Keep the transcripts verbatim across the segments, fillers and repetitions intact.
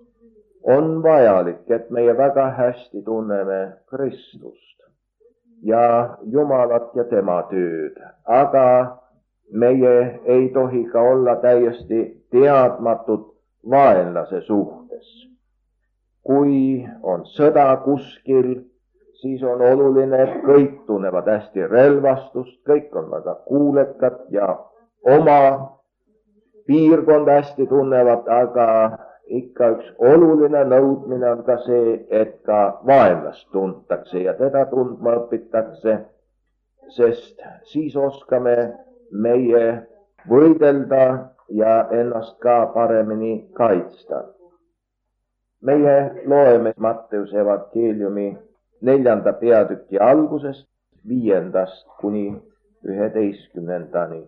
On vajalik, et meie väga hästi tunneme Kristust ja Jumalat ja tema tööd, aga meie ei tohi ka olla täiesti teadmatud vaenlase suhtes. Kui on sõda kuskil, siis on oluline, et kõik tunnevad hästi relvastust, kõik on väga kuulekad ja oma piirkonda hästi tunnevad, aga ikka üks oluline nõudmine on ka see, et ka vaenlast tuntakse ja teda tundma õpitakse, sest siis oskame meie võidelda ja ennast ka paremini kaitsta. Meie loeme Matteuse evangeeliumi neljanda peatüki algusest, viiendast kuni üheteistkümnendani.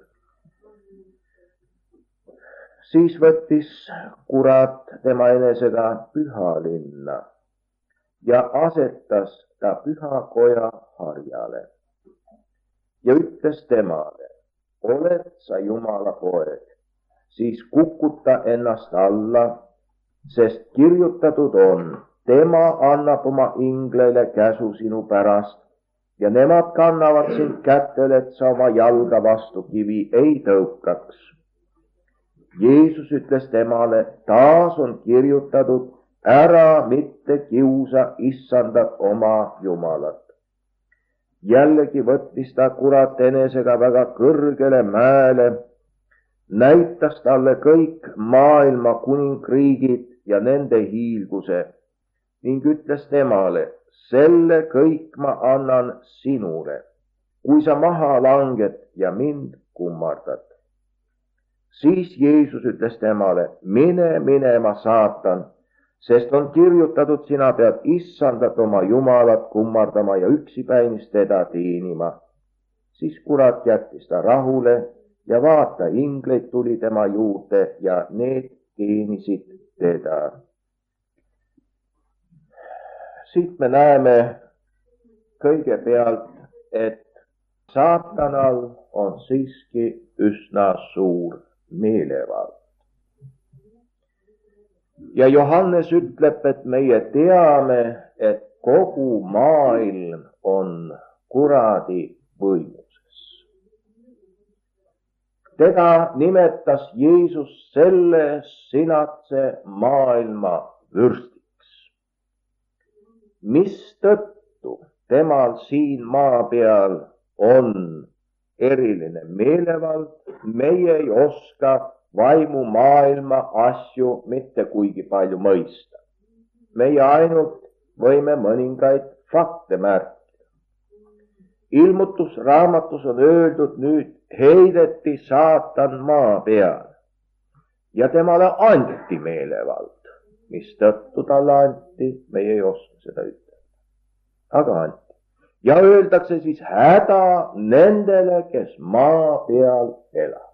Siis võttis kurat tema enesega pühalinna ja asetas ta pühakoja harjale ja ütles temale: oled sa Jumala poeg, siis kukuta ennast alla, sest kirjutatud on, tema annab oma ingleile käsu sinu pärast ja nemad kannavad sind kätele, et sa oma jalga vastu kivi ei tõukaks. Jeesus ütles temale: taas on kirjutatud, ära mitte kiusa issandat oma Jumalat. Jällegi võttis ta kurat enesega väga kõrgele mäele, näitas talle kõik maailma kuningriigid ja nende hiilguse ning ütles temale: selle kõik ma annan sinule, kui sa maha langed ja mind kummardad. Siis Jeesus ütles temale: mine minema, saatan, sest on kirjutatud, sina pead issandat oma Jumalat kummardama ja üksipäinist teda teenima. Siis kurat jättis ta rahule ja vaata, ingleid tuli tema juurde ja need teenisid teda. Siit me näeme kõigepealt, et saatanal on siiski üsna suur meelevald. Ja Johannes ütleb, et meie teame, et kogu maailm on kuradi võimuses. Teda nimetas Jeesus selle sinatse maailma vürstiks, mistõttu temal siin maa peal on eriline meelevald. Meie ei oska vaimumaailma asju mitte kuigi palju mõista. Meie ainult võime mõningaid fakte märkida. Ilmutusraamatus on öeldud, nüüd heideti saatan maa peal ja temale anti meelevald. Mistõttu talle anti, meie ei oska seda ütelda, aga anti. Ja öeldakse siis häda nendele, kes maa peal elavad.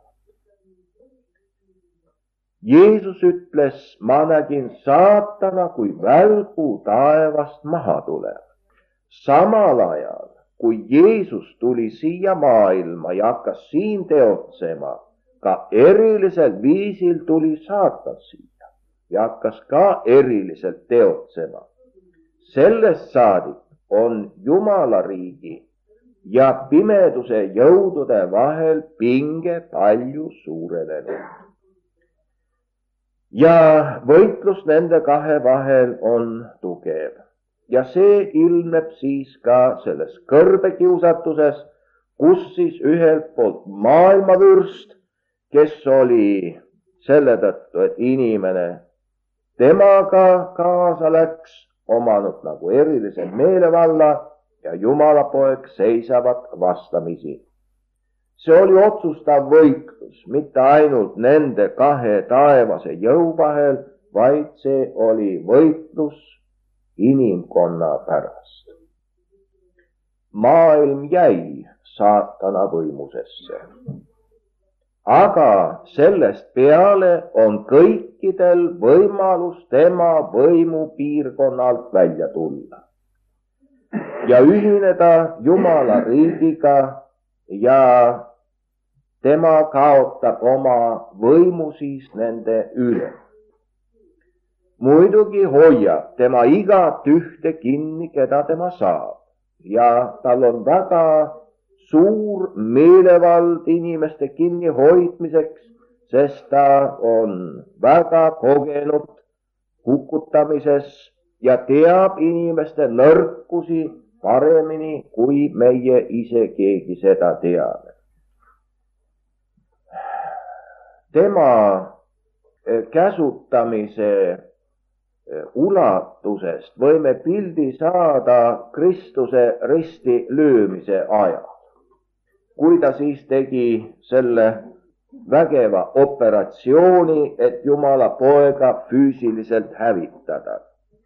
Jeesus ütles, ma nägin saatana kui välgu taevast maha tulev. Samal ajal, kui Jeesus tuli siia maailma ja hakkas siin teotsema, ka erilisel viisil tuli saatan siia ja hakkas ka eriliselt teotsema. Sellest saadik on Jumala riigi ja pimeduse jõudude vahel pinge palju suurenenud. Ja võitlus nende kahe vahel on tugev. Ja see ilmneb siis ka selles kõrbekiusatuses, kus siis ühelt poolt maailmavürst, kes oli selle tõttu, et inimene temaga kaasa läks, omanud nagu erilise meelevalla ja Jumala poeg seisavad vastamisi. See oli otsustav võitlus, mitte ainult nende kahe taevase jõu vahel, vaid see oli võitlus inimkonna pärast. Maailm jäi saatana võimusesse. Aga sellest peale on kõikidel võimalus tema võimu piirkonnalt välja tulla ja ühineda Jumala riigiga ja tema kaotab oma võimu siis nende üle. muidugi hoiab tema igat ühte kinni, keda tema saab. Ja tal on väga suur meelevald inimeste kinnihoidmiseks, sest ta on väga kogenud hukutamises ja teab inimeste nõrkusi paremini, kui meie ise keegi seda teame. Tema käsutamise ulatusest võime pildi saada Kristuse risti löömise ajal, kui ta siis tegi selle vägeva operatsiooni, et Jumala poega füüsiliselt hävitada.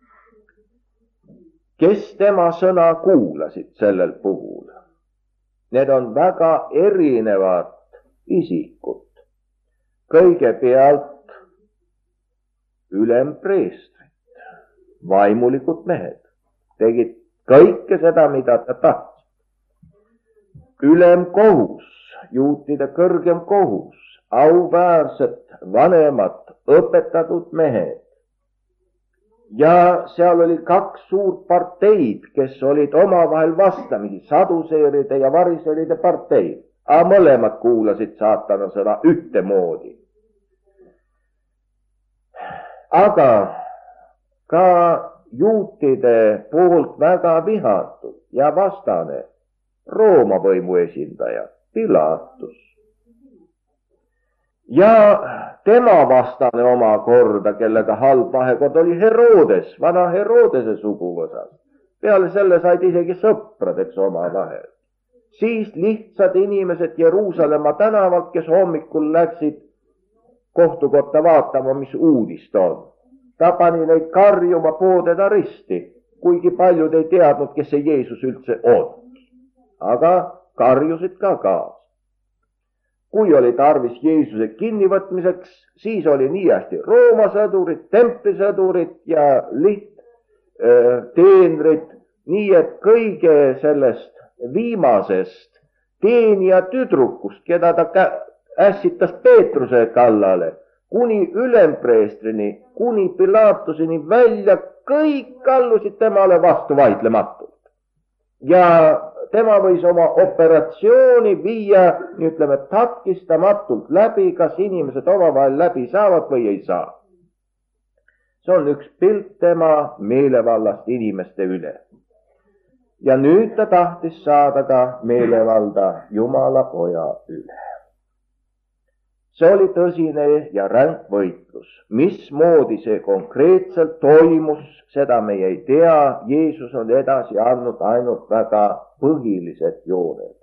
Kes tema sõna kuulasid sellel puhul? Need on väga erinevad isikud. Kõigepealt ülempreestrid, vaimulikud mehed, tegid kõike seda, mida ta tahtis. Ülemkohus, juutide kõrgem kohus, auväärsed vanemad, õpetatud mehed. Ja seal oli kaks suurt parteid, kes olid omavahel vastamisi, saduseeride ja variseride parteid. Aga mõlemad kuulasid saatana sõna ühtemoodi. Aga ka juutide poolt väga vihatud ja vastane Rooma võimu esindaja Pilatus. Ja tema vastane omakorda, kellega halb vahekord oli Herodes, vana Herodese suguvõsas. Peale selle said isegi sõpradeks omavahel. Siis lihtsad inimesed Jeruusalemma tänavalt, kes hommikul läksid kohtukotta vaatama, mis uudist on. Ta pani neid karjuma poodeda risti, kuigi paljud ei teadnud, kes see Jeesus üldse on. Aga karjusid ka kaas. Kui oli tarvis Jeesuse kinnivõtmiseks, siis oli nii hästi Rooma sõdurid, templisõdurid ja liht-teenrid, nii et kõige sellest viimasest teenija tüdrukust, keda ta ässitas Peetruse kallale, kuni ülempreestrini, kuni Pilatuseni välja, kõik allusid temale vastu vaidlematult. Ja tema võis oma operatsiooni viia, ütleme, takistamatult läbi, kas inimesed omavahel läbi saavad või ei saa. See on üks pilt tema meelevallast inimeste üle. Ja nüüd ta tahtis saada ka meelevalda Jumala poja üle. See oli tõsine ja ränk võitlus. Mismoodi see konkreetselt toimus, seda me ei tea. Jeesus on edasi andnud ainult väga põhilised jooned.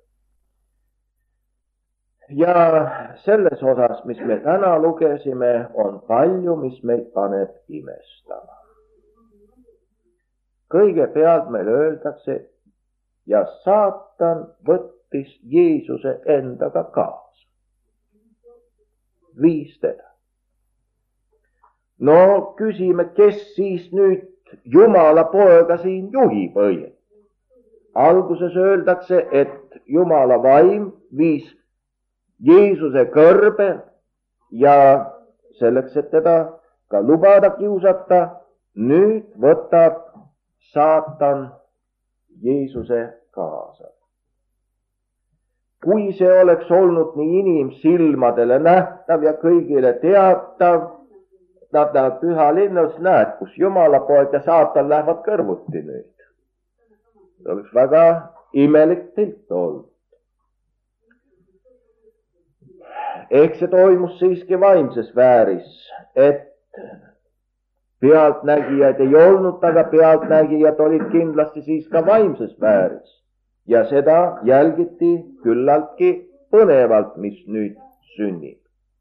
Ja selles osas, mis me täna lugesime, on palju, mis meid paneb imestama. Kõigepealt meil öeldakse, ja saatan võttis Jeesuse endaga kaasa. Viis teda. No küsime, kes siis nüüd Jumala poega siin juhib õieti. Alguses öeldakse, et Jumala vaim viis Jeesuse kõrbe ja selleks, et teda ka lubada kiusata, nüüd võtab saatan Jeesuse kaasa. Kui see oleks olnud nii inimsilmadele nähtav ja kõigile teatav, nad näevad püha linnas, näed, kus Jumala poeg ja saatan lähevad kõrvuti nüüd. See oleks väga imelik pilt olnud. Ehk see toimus siiski vaimses vääris, et pealtnägijad ei olnud, aga pealtnägijad olid kindlasti siis ka vaimses vääris. Ja seda jälgiti küllaltki põnevalt, mis nüüd sünnib.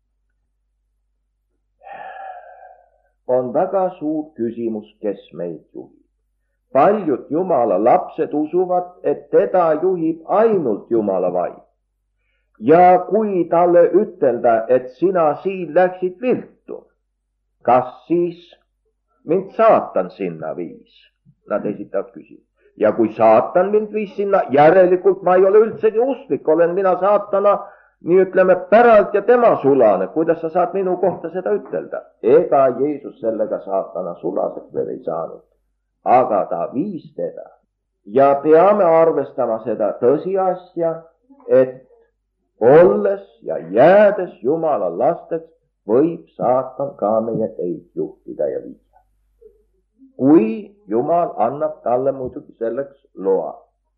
On väga suur küsimus, kes meid juhib. Paljud Jumala lapsed usuvad, et teda juhib ainult Jumala vaim. Ja kui talle ütelda, et sina siin läksid viltu, kas siis mind saatan sinna viis? Nad esitavad küsimus. Ja kui saatan mind viis sinna, järelikult ma ei ole üldsegi usklik, olen mina saatana nii ütleme päralt ja tema sulane, kuidas sa saad minu kohta seda ütelda? Ega Jeesus sellega saatana sulaseks veel ei saanud, aga ta viis teda. Ja peame arvestama seda tõsiasja, et olles ja jäädes Jumala lasteks, võib saatan ka meie teid juhtida ja viia. Kui Jumal annab talle muidugi selleks loa.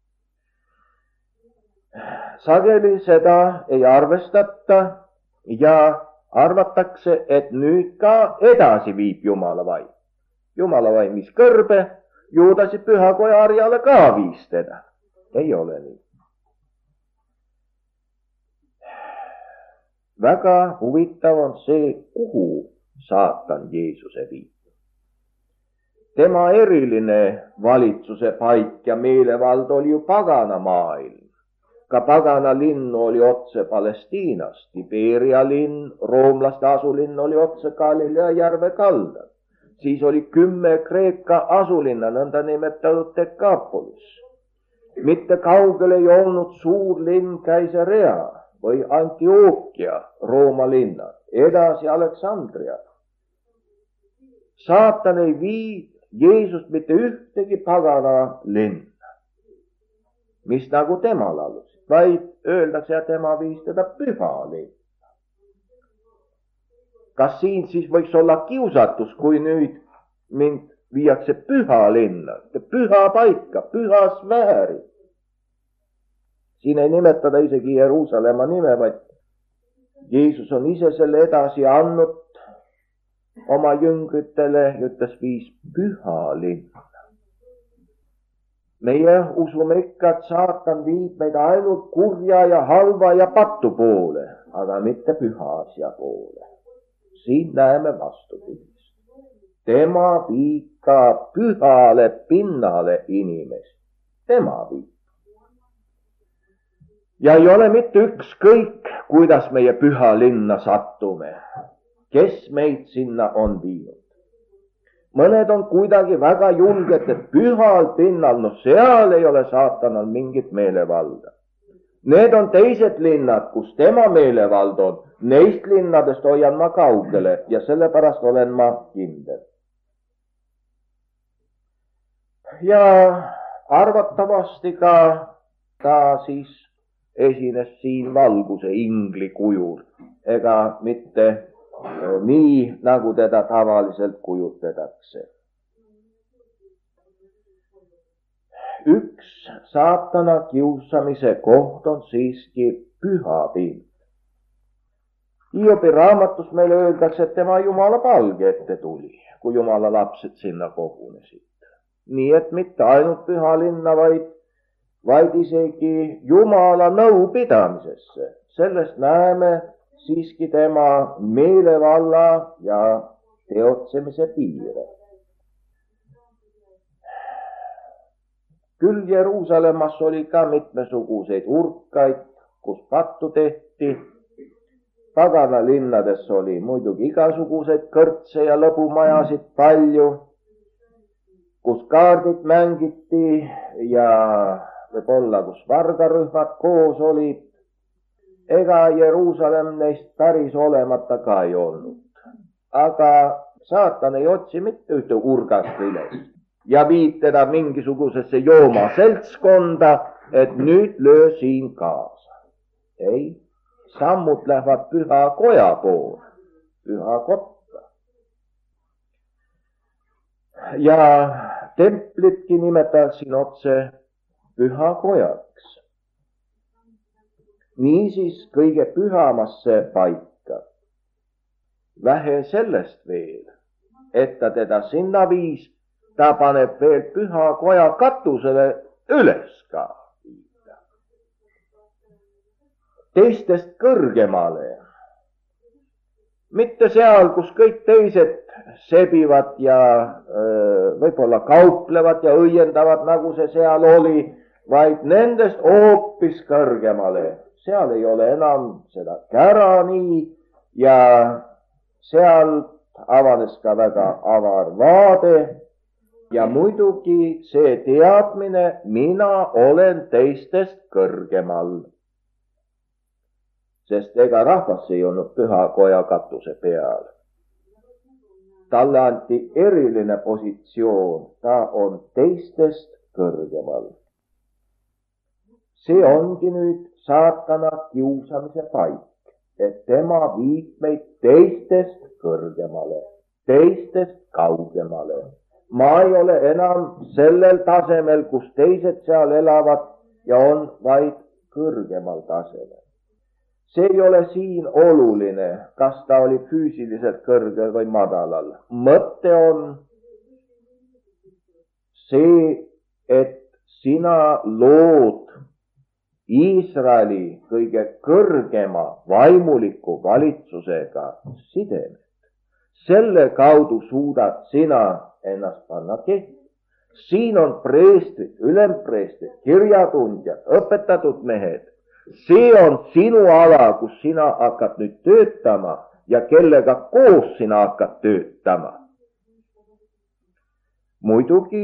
Sageli seda ei arvestata ja arvatakse, et nüüd ka edasi viib Jumala vaim. Jumala vaim viis kõrbe, Juudasi pühakoja harjale ka viis teda. Ei ole nii. Väga huvitav on see, kuhu saatan Jeesuse viib. Tema eriline valitsuse paik ja meelevald oli ju pagana maailm. Ka pagana linn oli otse Palestiinas, Tiberia linn, roomlaste asulinn oli otse Galilea järve kaldal. Siis oli kümme Kreeka asulinna, nõnda nimetatud Dekapolis. Mitte kaugel ei olnud suur linn Caesarea või Antioquia, Rooma linna, edasi Aleksandria. Saatan ei vii Jeesust mitte ühtegi pagana linna, mis nagu temal alus, vaid öeldakse, et tema viis teda püha linna. Kas siin siis võiks olla kiusatus, kui nüüd mind viiakse püha linna, püha paika, püha sfääri? Siin ei nimetada isegi Jeruusalemma nime, vaid Jeesus on ise selle edasi andnud oma jüngritele, ütles viis püha linna. Meie usume ikka, et saatan viib meid ainult kurja ja halva ja pattu poole, aga mitte püha asja poole. Siin näeme vastupidist. Tema viib ka pühale pinnale inimest. Tema viib. Ja ei ole mitte ükskõik, kuidas meie püha linna sattume, kes meid sinna on viinud. Mõned on kuidagi väga julged, et pühal pinnal, no seal ei ole saatanal mingit meelevalda. Need on teised linnad, kus tema meelevald on. Neist linnadest hoian ma kaugele ja sellepärast olen ma kindel. Ja arvatavasti ka ta siis esines siin valguse ingli kujul, ega mitte nii, nagu teda tavaliselt kujutletakse. Üks saatana kiusamise koht on siiski püha pind. Hiobi raamatus meile öeldakse, et tema Jumala palge ette tuli, kui Jumala lapsed sinna kogunesid. Nii et mitte ainult püha linna, vaid, vaid isegi Jumala nõupidamisesse. Sellest näeme siiski tema meelevalla ja teotsemise piire. Küll Jeruusalemmas oli ka mitmesuguseid urkaid, kus pattu tehti. Pagana linnades oli muidugi igasuguseid kõrtse ja lõbumajasid palju, kus kaardid mängiti ja võib-olla kus vargarühmad koos olid. Ega Jeruusalemm neist päris olemata ka ei olnud. Aga saatan ei otsi mitte ühte urgast üles ja viib teda mingisugusesse jooma seltskonda, et nüüd löö siin kaasa. Ei, sammud lähevad püha koja poole, püha kotta. Ja templitki nimetavad siin otse püha kojaks. Niisiis kõige pühamasse paika. Vähe sellest veel, et ta teda sinna viis, ta paneb veel püha koja katusele üles ka. Teistest kõrgemale. Mitte seal, kus kõik teised sebivad ja öö, võib-olla kauplevad ja õiendavad, nagu see seal oli, vaid nendest hoopis kõrgemale. Seal ei ole enam seda kära nii ja seal avanes ka väga avar vaade ja muidugi see teadmine, mina olen teistest kõrgemal. sest ega rahvas ei olnud pühakoja katuse peal. Talle anti eriline positsioon, ta on teistest kõrgemal. See ongi nüüd saatana kiusamise paik, et tema viib meid teistest kõrgemale, teistest kaugemale. Ma ei ole enam sellel tasemel, kus teised seal elavad ja on vaid kõrgemal tasemel. See ei ole siin oluline, kas ta oli füüsiliselt kõrgel või madalal. Mõte on see, et sina lood Iisraeli kõige kõrgema vaimuliku valitsusega sidemed. Selle kaudu suudad sina ennast panna kehti. Siin on preestrid, ülempreestrid, kirjatundjad, õpetatud mehed. See on sinu ala, kus sina hakkad nüüd töötama ja kellega koos sina hakkad töötama. Muidugi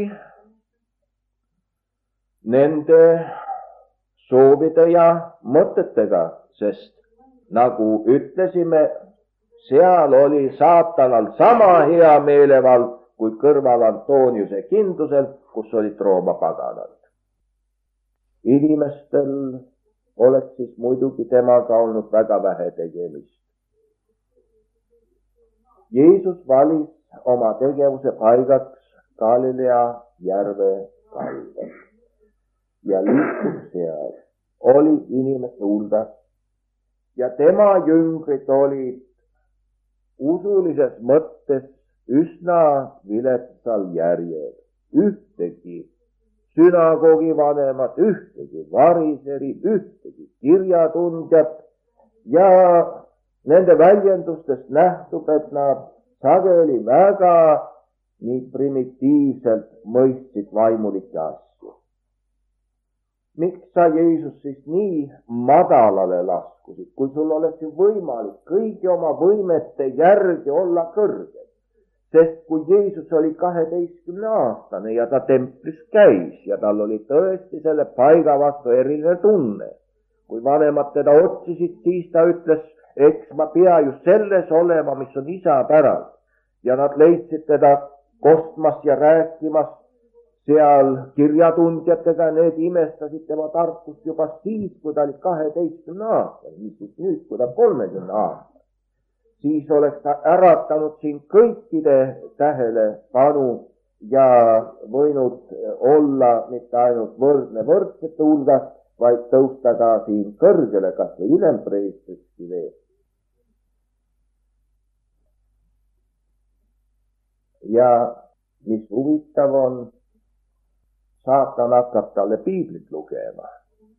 nende soovide ja mõtetega, sest nagu ütlesime, seal oli saatanal sama hea meelevald kui kõrval Antoniuse kindlusel, kus olid Rooma paganad. Inimestel oleks siis muidugi temaga olnud väga vähe tegemist. Jeesus valis oma tegevuse paigaks Galilea järve kaldal ja liikus seal, oli inimeste hulgas ja tema jüngrid olid usulises mõttes üsna viletsal järjel. Ühtegi sünagoogi vanemad, ühtegi variseri, ühtegi kirjatundjat ja nende väljendustest nähtub, et nad sageli väga nii primitiivselt mõistsid vaimulikke asju. Miks sa, Jeesus, siis nii madalale laskusid, kui sul oleks ju võimalik kõigi oma võimete järgi olla kõrgel? Sest kui Jeesus oli kaheteistkümne aastane ja ta templis käis ja tal oli tõesti selle paiga vastu eriline tunne. Kui vanemad teda otsisid, siis ta ütles, eks ma pea just selles olema, mis on isa päralt. Ja nad leidsid teda kostmas ja rääkimas seal kirjatundjatega, need imestasid tema tarkust juba siis, kui ta oli kaheteistkümne aastane, mis siis nüüd, kui ta kolmekümne aastane. Siis oleks ta äratanud siin kõikide tähelepanu ja võinud olla mitte ainult võrdne võrdsete hulgas, vaid tõusta ka siin kõrgele, kas või ülempreestrikski veel. Ja mis huvitav on, saatan hakkab talle piiblit lugema.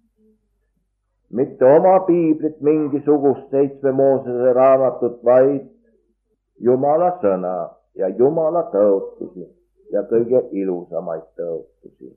Mitte oma piiblit, mingisugust seitsme Moosese raamatut, vaid Jumala sõna ja Jumala tõotusi ja kõige ilusamaid tõotusi.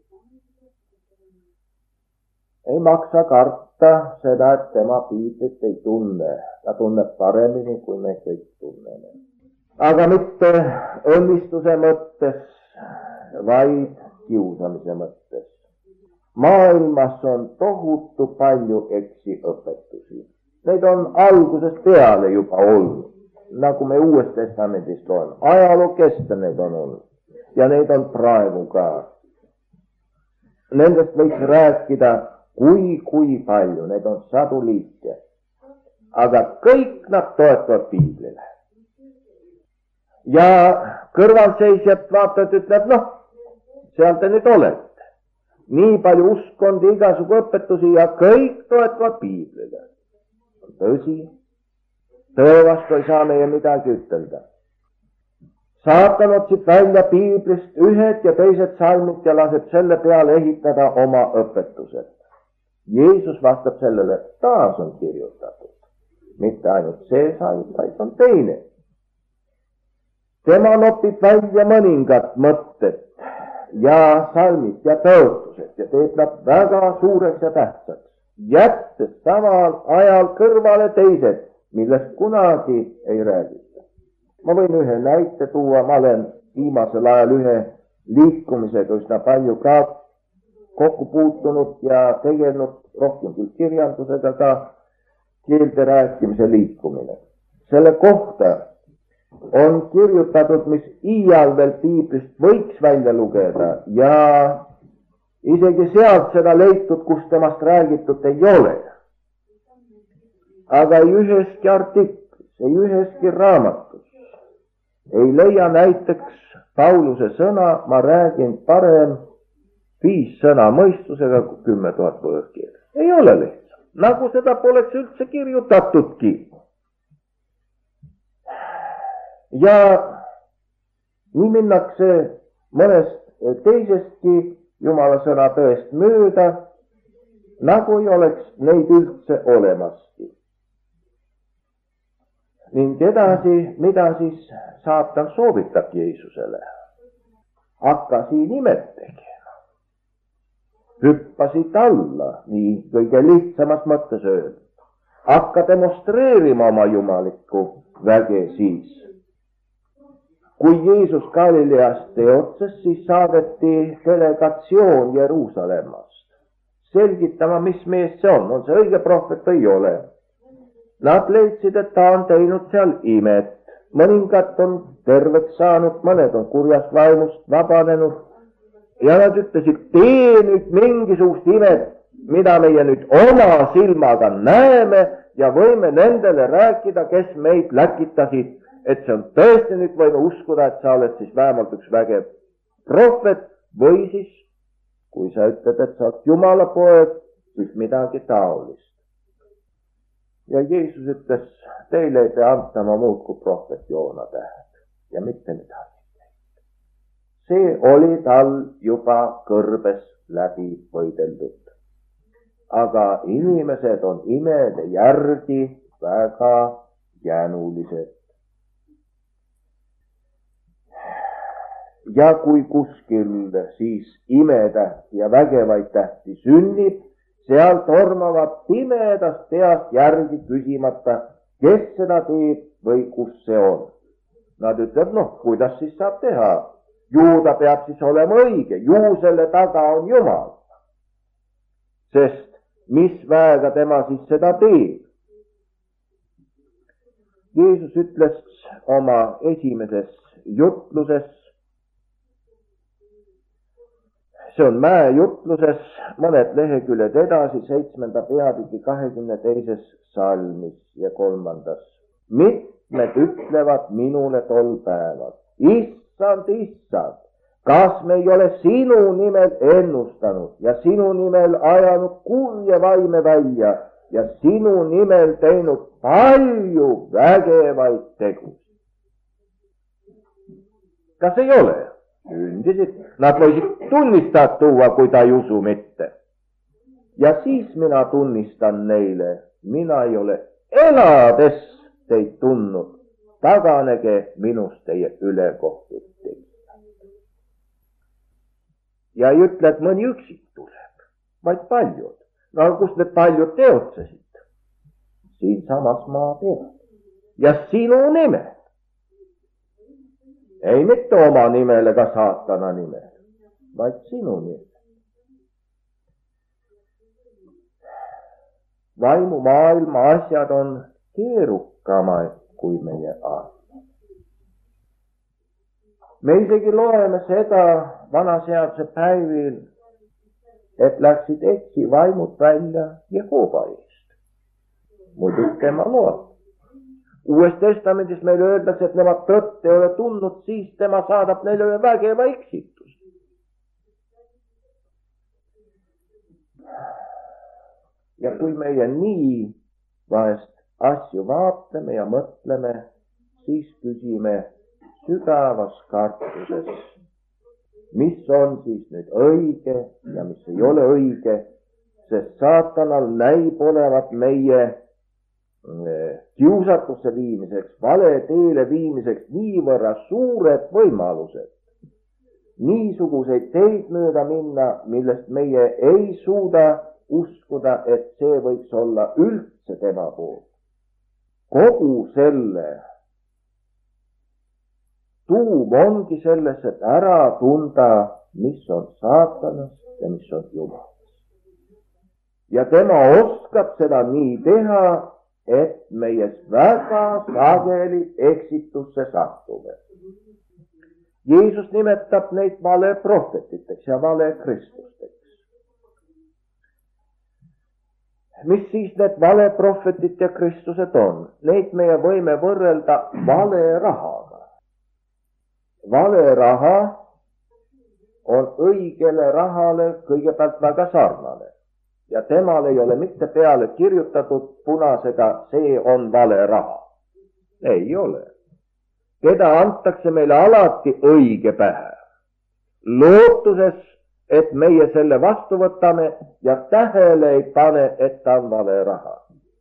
Ei maksa karta seda, et tema piiblit ei tunne. Ta tunneb paremini, kui me kõik tunneme. Aga mitte õnnistuse mõttes, vaid kiusamise mõttes. Maailmas on tohutu palju eksiõpetusi. Neid on algusest peale juba olnud, nagu me Uues Testamendis loeme. Ajaloo kestel neid on olnud ja neid on praegu ka. Nendest võiks rääkida kui, kui palju, need on sadu liike. Aga kõik nad toetavad piiblile. Ja kõrvalseisjad vaatavad, ütleb, noh, seal te nüüd olete. Nii palju uskondi, igasugu õpetusi ja kõik toetavad piiblile. Tõsi, tõe vastu ei saa meie midagi ütelda. Saatan otsib välja piiblist ühed ja teised salmid ja laseb selle peale ehitada oma õpetused. Jeesus vastab sellele, taas on kirjutatud. Mitte ainult see salm, vaid on teine. Tema nopib välja mõningad mõtted ja salmid ja tõotused ja teeb nad väga suureks ja tähtsaks, jättes samal ajal kõrvale teised, millest kunagi ei räägita. Ma võin ühe näite tuua, ma olen viimasel ajal ühe liikumisega üsna palju ka kokku puutunud ja tegelenud rohkem küll kirjandusega ka keelte rääkimise liikumine. Selle kohta on kirjutatud, mis iial veel piiblist võiks välja lugeda ja isegi sealt seda leitud, kus temast räägitud ei ole. Aga ei üheski artiklis, ei üheski raamatus ei leia näiteks Pauluse sõna, ma räägin parem viis sõna mõistusega kui kümme tuhat võõrkeelt. Ei ole lihtsalt, nagu seda poleks üldse kirjutatudki. Ja nii minnakse mõnest teisestki Jumala sõna tõest mööda, nagu ei oleks neid üldse olemaski. Ning edasi, mida siis saatan soovitab Jeesusele? Hakka siin imet tegema. Hüppa siit alla, nii kõige lihtsamas mõttes öeldud. Hakka demonstreerima oma jumalikku väge siis. Kui Jeesus Galileast teotses, siis saadeti delegatsioon Jeruusalemmast. Selgitama, mis mees see on, on see õige prohvet või ei ole. Nad leidsid, et ta on teinud seal imet. Mõningad on terveks saanud, mõned on kurjast vaimust vabanenud. Ja nad ütlesid, tee nüüd mingisugust imet, mida meie nüüd oma silmaga näeme ja võime nendele rääkida, kes meid läkitasid. Et see on tõesti nüüd võime uskuda, et sa oled siis vähemalt üks vägev prohvet või siis, kui sa ütled, et sa oled Jumala poeg, siis midagi taolist. Ja Jeesus ütles, teile ei tee antama muud kui prohvet Joona tähed ja mitte midagi. See oli tal juba kõrbes läbi võideldud. Aga inimesed on imede järgi väga jänulised. Ja kui kuskil siis imetähti ja vägevaid tähti sünnib, seal tormavad pimedast peast järgi küsimata, kes seda teeb või kus see on. Nad ütlevad, noh, kuidas siis saab teha? Ju ta peab siis olema õige, ju selle taga on Jumal. Sest mis väega tema siis seda teeb? Jeesus ütles oma esimeses jutluses, see on mäejutluses, mõned leheküljed edasi, seitsmenda peatüki kahekümne teises salmis ja kolmandas. Mitmed ütlevad minule tol päeval, issand, issand, kas me ei ole sinu nimel ennustanud ja sinu nimel ajanud kurje vaime välja ja sinu nimel teinud palju vägevaid tegusid. Kas ei ole? Ündisid, nad võisid tunnistada tuua, kui ta ei usu mitte. Ja siis mina tunnistan neile, mina ei ole elades teid tundnud, taganege minust teie ülekohtud tegijad. Ja ei ütle, et mõni üksik tuleb, vaid paljud. No kus need paljud teotsesid? Siinsamas maa peal. Ja sinu nime. Ei mitte oma nimel ega saatana nimel, vaid sinu nimel. Vaimumaailma asjad on keerukamad kui meie arvame. Me isegi loeme seda vanaseaduse päevil, et läksid äkki vaimud välja Jehova eest. Muidu tema lood. Uues testamendis meile öeldakse, et nemad tõtt ei ole tundnud, siis tema saadab neile ühe vägeva eksitust. Ja kui meie nii vahest asju vaatleme ja mõtleme, siis küsime sügavas kartuses, mis on siis nüüd õige ja mis ei ole õige, sest saatanal näib olevat meie kiusatusse viimiseks, vale teele viimiseks niivõrra suured võimalused. Niisuguseid teid mööda minna, millest meie ei suuda uskuda, et see võiks olla üldse tema poolt. Kogu selle tuum ongi selles, et ära tunda, mis on saatanast ja mis on Jumalast. Ja tema oskab seda nii teha, et meies väga sageli eksitusse sattume. Jeesus nimetab neid valeprohvetiteks ja valekristusteks. Mis siis need valeprohvetid ja kristused on? Neid meie võime võrrelda valerahaga. Valeraha on õigele rahale kõigepealt väga sarnane ja temal ei ole mitte peale kirjutatud punasega, see on valeraha. Ei ole. Keda antakse meile alati õige pähe, lootuses, et meie selle vastu võtame ja tähele ei pane, et ta on valeraha.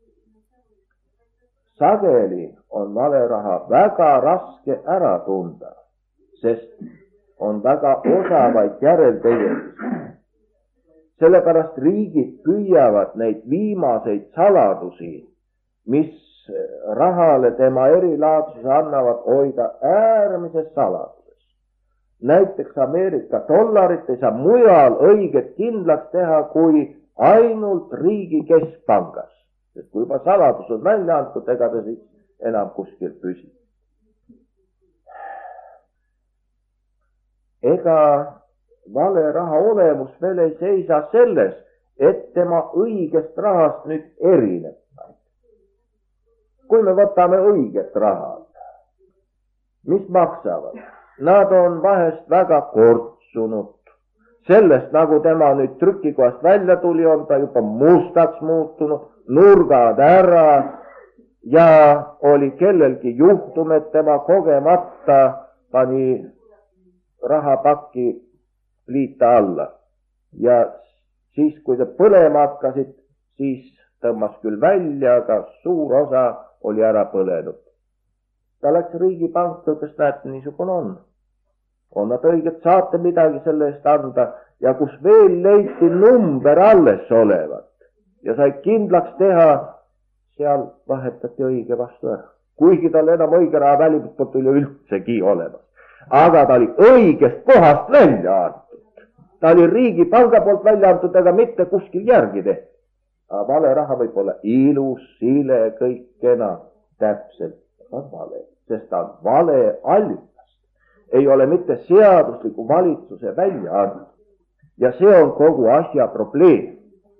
Sageli on valeraha väga raske ära tunda, sest on väga osavaid järeltegemisi. Sellepärast riigid püüavad neid viimaseid saladusi, mis rahale tema erilaadsuse annavad, hoida äärmises saladuses. Näiteks Ameerika dollarit ei saa mujal õiget kindlaks teha kui ainult riigi keskpangas. Sest kui juba saladus on välja antud, ega ta siis enam kuskil püsib. Ega valeraha olemus veel ei seisa selles, et tema õigest rahast nüüd erineb. Kui me võtame õiget rahad, mis maksavad? Nad on vahest väga kortsunud. Sellest, nagu tema nüüd trükikohast välja tuli, on ta juba mustaks muutunud, nurgad ära ja oli kellelgi juhtum, et tema kogemata pani rahapakki liita alla. Ja siis, kui ta põlema hakkasid, siis tõmbas küll välja, aga suur osa oli ära põlenud. Ta läks riigipanka, kes näete, niisugune on. On nad õiget, saate midagi selle eest anda ja kus veel leiti number alles olevat ja sai kindlaks teha, seal vahetati õige vastu ära. Kuigi tal enam õige raha välimuspoolt üle üldsegi olemas. Aga ta oli õigest kohast välja antud. Ta oli riigipanga poolt välja antud, aga mitte kuskil järgi tehtud. Aga vale raha võib olla ilus, sile, kõik kena, täpselt on vale, sest ta on vale allikast. Ei ole mitte seadusliku valitsuse välja antud. Ja see on kogu asja probleem.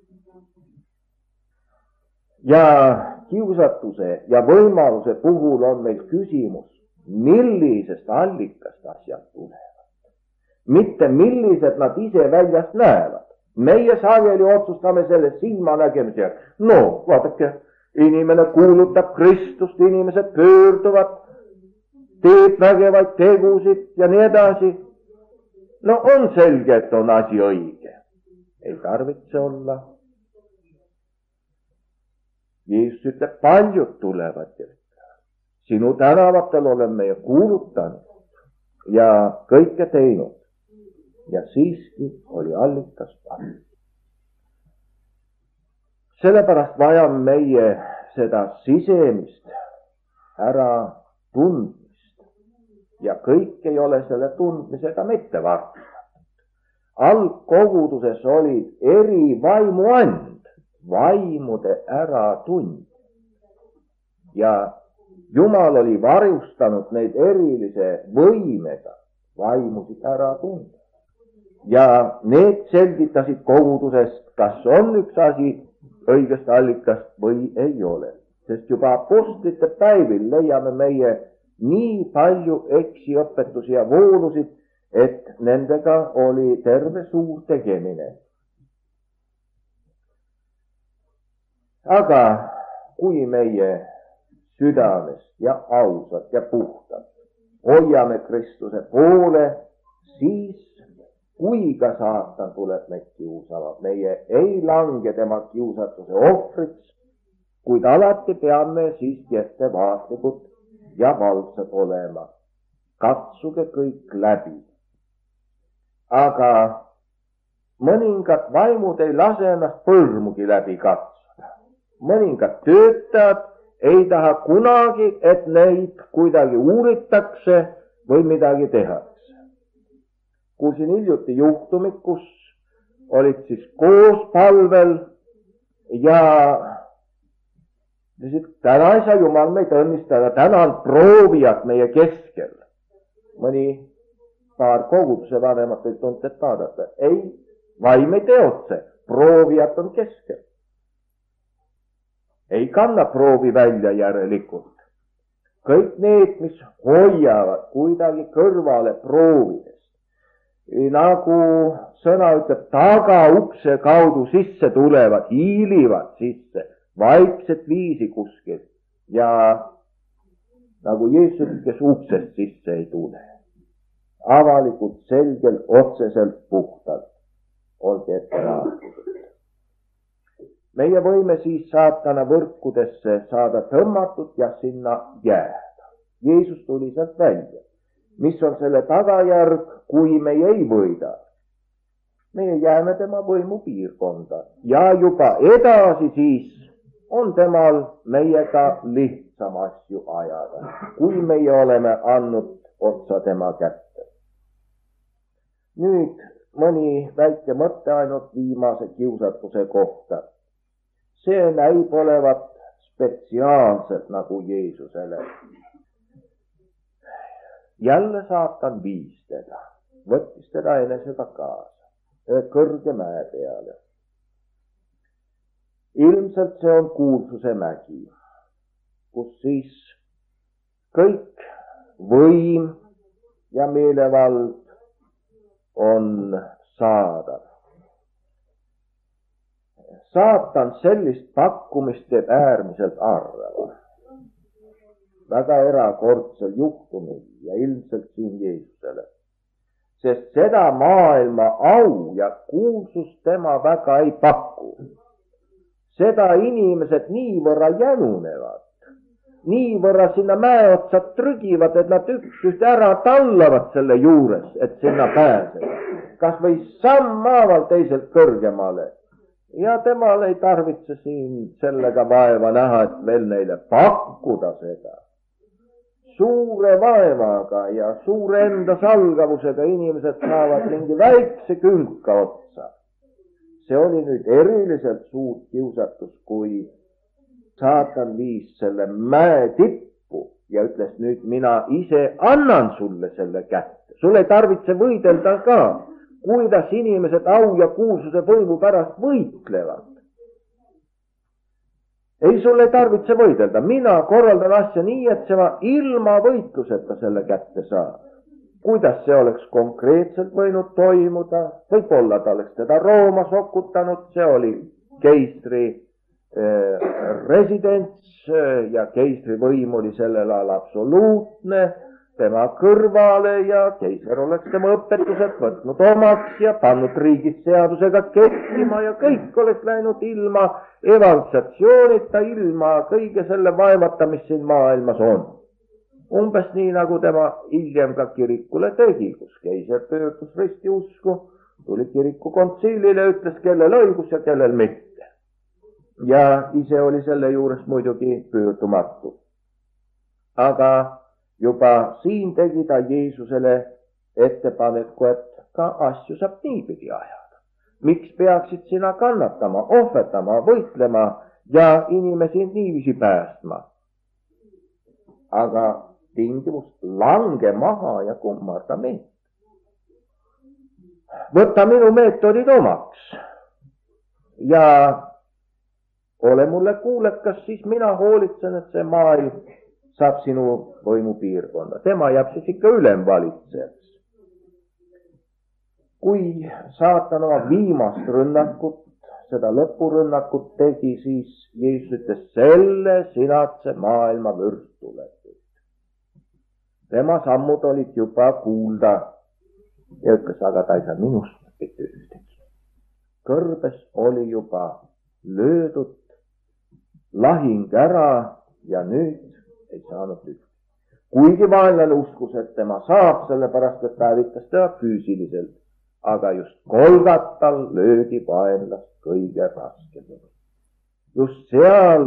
Ja kiusatuse ja võimaluse puhul on meil küsimus, millisest allikast asjad tulevad. Mitte millised nad ise väljast näevad. Meie sageli otsustame selle silmanägemise. No, vaadake, inimene kuulutab Kristust, inimesed pöörduvad, teeb vägevaid tegusid ja nii edasi. No on selge, et on asi õige. Ei tarvitse olla. Jeesus ütleb, paljud tulevad. Sinu tänavatel olen meie kuulutanud ja kõike teinud. Ja siiski oli allikas palju. Sellepärast vajame meie seda sisemist ära tundmist. Ja kõik ei ole selle tundmisega mitte vartustatud. Algkoguduses olid eri vaimuand, vaimude äratund. Ja Jumal oli varustanud neid erilise võimega vaimusid ära tunda. Ja need selgitasid kogudusest, kas on üks asi õigest allikast või ei ole. Sest juba apostlite päevil leiame meie nii palju eksiõpetusi ja voolusid, et nendega oli terve suur tegemine. Aga kui meie südames ja ausalt ja puhtalt hoiame Kristuse poole, siis kui ka saatan tuleb meid kiusama, meie ei lange tema kiusatuse ohvriks, kuid alati peame siiski ettevaatlikud ja valvsad olema. Katsuge kõik läbi. Aga mõningad vaimud ei lase ennast põrmugi läbi katsuda. Mõningad töötajad ei taha kunagi, et neid kuidagi uuritakse või midagi tehakse. Kuulsin hiljuti juhtumit, kus olid siis koos palvel ja täna ei saa Jumal meid õnnistada, täna on proovijad meie keskel. Mõni paar koguduse vanemat võib tundet vaadata. Ei, vaim ei teotse, proovijad on keskel. Ei kanna proovi välja järelikult. Kõik need, mis hoiavad kuidagi kõrvale proovidest, nagu sõna ütleb, tagaukse kaudu sisse tulevad, hiilivad sisse, vaikset viisi kuskil ja nagu Jeesus, kes uksest sisse ei tule. Avalikult, selgelt, otseselt, puhtalt. Olge ettevaatlikud. Meie võime siis saatana võrkudesse saada tõmmatud ja sinna jääda. Jeesus tuli sealt välja. Mis on selle tagajärg, kui me ei võida? Meie jääme tema võimu piirkonda ja juba edasi siis on temal meiega lihtsam asju ajada, kui meie oleme andnud otsa tema kätte. Nüüd mõni väike mõte ainult viimase kiusatuse kohta. See näib olevat spetsiaalselt nagu Jeesusele. Jälle saatan viis teda, võttis teda enesega kaasa, kõrge mäe peale. Ilmselt see on kuulsuse mägi, kus siis kõik võim ja meelevald on saadav. Saatan sellist pakkumist teeb äärmiselt harva, väga erakordsel juhtumil ja ilmselt siin Jeesusele. Sest seda maailma au ja kuulsust tema väga ei paku. Seda inimesed niivõrra jänunevad, niivõrra sinna mäe otsad trügivad, et nad üks-üht ära tallavad selle juures, et sinna pääseda. Kas või sammhaaval teiselt kõrgemale. Ja temal ei tarvitse siin sellega vaeva näha, et veel neile pakkuda seda. Suure vaevaga ja suure enda salgavusega inimesed saavad mingi väikse künka otsa. See oli nüüd eriliselt suur kiusatus, kui saatan viis selle mäe tippu ja ütles nüüd mina ise annan sulle selle kätte. Sul ei tarvitse võidelda ka, kuidas inimesed au ja kuulsuse võimu pärast võitlevad. Ei, sul ei tarvitse võidelda. Mina korraldan asja nii, et see ilma võitluseta selle kätte saab. Kuidas see oleks konkreetselt võinud toimuda? Võib-olla ta oleks teda Rooma sokutanud, see oli keisri eh, residents ja keisri võim oli sellel ajal absoluutne tema kõrvale ja keiser oleks tema õpetused võtnud omaks ja pannud riigis seadusega kehtima ja kõik oleks läinud ilma evangelisatsioonita, ilma kõige selle vaevata, mis siin maailmas on. Umbes nii, nagu tema hiljem ka kirikule tegi, kus keiser pöördus ristiusku, tuli kiriku kontsiilile, ütles, kellel õigus ja kellel mitte. Ja ise oli selle juures muidugi pöördumatu. Aga juba siin tegi ta Jeesusele ettepaneku, et ka asju saab niipidi ajada. Miks peaksid sina kannatama, ohvetama, võitlema ja inimesi niiviisi päästma? Aga tingimus lange maha ja kummarda meelt. Võta minu meetodid omaks ja ole mulle kuulekas, siis mina hoolitsen, et see maailm saab sinu võimupiirkonda. Tema jääb siis ikka ülemvalitsejaks. Kui saatan oma viimast rünnakut, seda lõpurünnakut tegi, siis Jeesus ütles, selle sinatse maailma vürstuletud. Tema sammud olid juba kuulda ja ütles, aga ta ei saa minust mitte ühtegi. Kõrbes oli juba löödud lahing ära ja nüüd ei saanud üht. Kuigi vaenlane uskus, et tema saab, sellepärast, et ta hävitas teda füüsiliselt, aga just Golgatal löödi vaenlast kõige raskemini. Just seal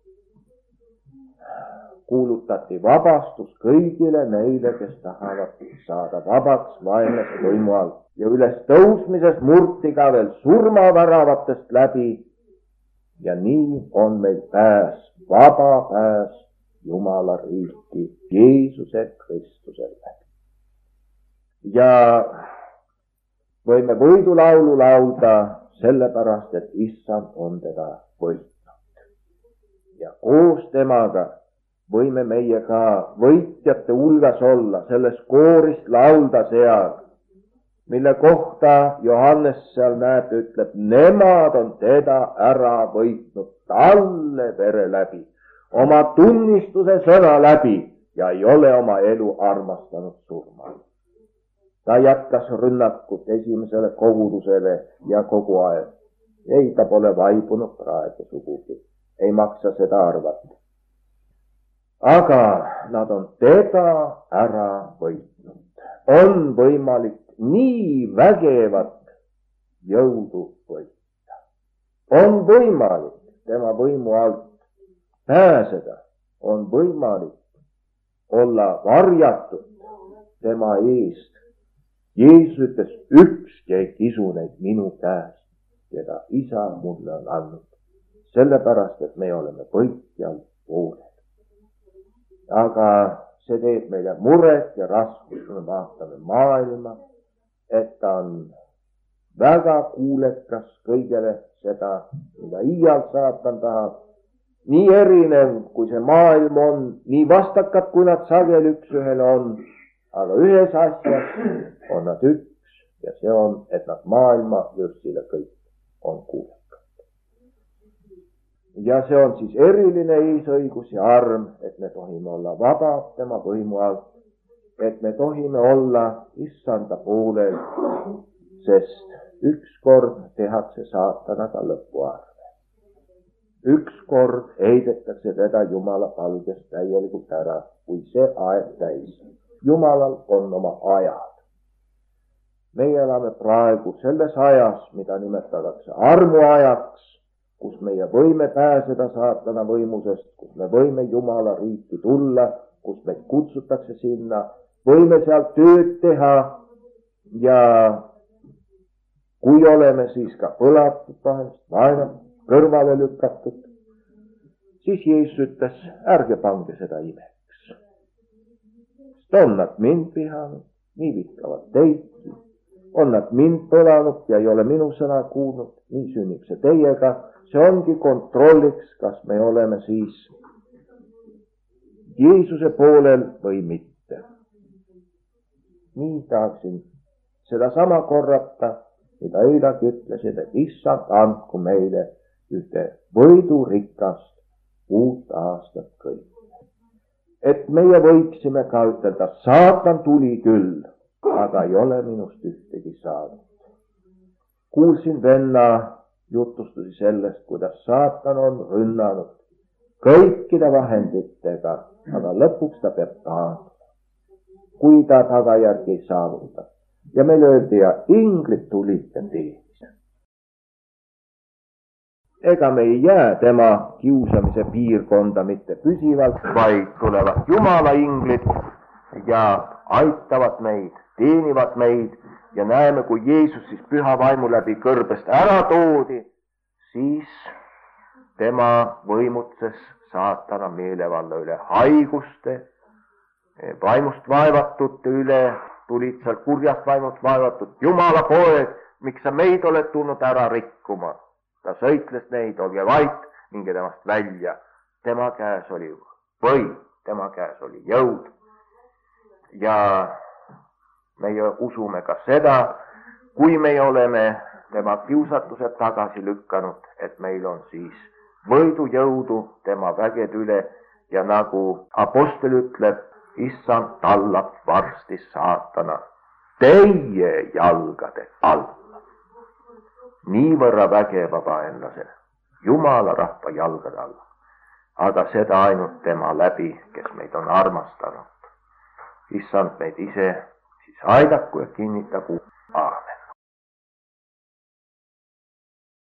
kuulutati vabastus kõigile neile, kes tahavad saada vabaks vaenlase võimu all. Ja üles tõusmises murti ka veel surmaväravatest läbi ja nii on meil pääs vaba pääs Jumala riiki Jeesuse Kristusele. Ja võime võidulaulu laulda sellepärast, et Issand on teda võitnud. Ja koos temaga võime meie ka võitjate hulgas olla, selles kooris laulda seal, mille kohta Johannes seal näeb, ütleb, nemad on teda ära võitnud talle vere läbi, oma tunnistuse sõna läbi ja ei ole oma elu armastanud surma. Ta jätkas rünnakut esimesele kogudusele ja kogu aeg. Ei, ta pole vaibunud praegu sugugi. Ei maksa seda arvata. Aga nad on teda ära võitnud. On võimalik nii vägevat jõudu võita. On võimalik tema võimu alt pääseda. On võimalik olla varjatud tema eest. Jeesus ütles, ükski ei kisu neid minu käest, keda isa mulle on andnud. Sellepärast, et me oleme võitjal poolel. Aga see teeb meile muret ja raskust, kui me vaatame maailma, et ta on väga kuulekas kõigele seda, mida iial saatan tahab. Nii erinev, kui see maailm on, nii vastakad, kui nad sageli üks ühele on, aga ühes asjas on nad üks ja see on, et nad maailma lüstile kõik on kuulekad. Ja see on siis eriline eesõigus ja arm, et me tohime olla vabad tema võimu alt, et me tohime olla issanda poolel, sest ükskord tehakse saatanaga lõpuarve. Ükskord heidetakse teda Jumala palgest täielikult ära, kui see aeg täis. Jumalal on oma ajad. Meie elame praegu selles ajas, mida nimetatakse armuajaks, kus meie võime pääseda saatana võimusest, kus me võime Jumala riiki tulla, kus meid kutsutakse sinna, võime seal tööd teha ja kui oleme siis ka põlatud vahest, vaenatud, kõrvale lükatud, siis Jeesus ütles, ärge pange seda imeks. On nad mind vihanud, nii vihkavad teidki. On nad mind põlanud ja ei ole minu sõna kuulnud, nii sünnib see teiega. See ongi kontrolliks, kas me oleme siis Jeesuse poolel või mitte. Nii tahaksin seda sama korrata, mida eilagi ütlesid, et issand andku meile ühte võidurikast uut aastat kõik. Et meie võiksime ka ütelda, saatan tuli küll, aga ei ole minust ühtegi saanud. Kuulsin venna jutustusi sellest, kuidas saatan on rünnanud kõikide vahenditega, aga lõpuks ta peab taanduma, kui ta tagajärgi ei saavuta. Ja meile öeldi, ja inglid tulid ja teed. Ega me ei jää tema kiusamise piirkonda mitte püsivalt, vaid tulevad Jumala inglid ja aitavad meid, teenivad meid ja näeme, kui Jeesus siis püha vaimu läbi kõrbest ära toodi, siis tema võimutses saatana meelevalla üle haiguste, vaimust vaevatute üle, tulid seal kurjast vaimust vaevatud, Jumala poeg, miks sa meid oled tulnud ära rikkuma? Ta sõitles neid, olge vait, minge temast välja. Tema käes oli võim, tema käes oli jõud. Ja meie usume ka seda, kui me oleme tema kiusatused tagasi lükanud, et meil on siis võidujõudu tema vägede üle ja nagu apostel ütleb, issand tallab varsti saatana teie jalgade all. Niivõrra vägeva vaenlase Jumala rahva jalgade alla, aga seda ainult tema läbi, kes meid on armastanud. Issand meid ise siis aidaku ja kinnitagu. Aamen.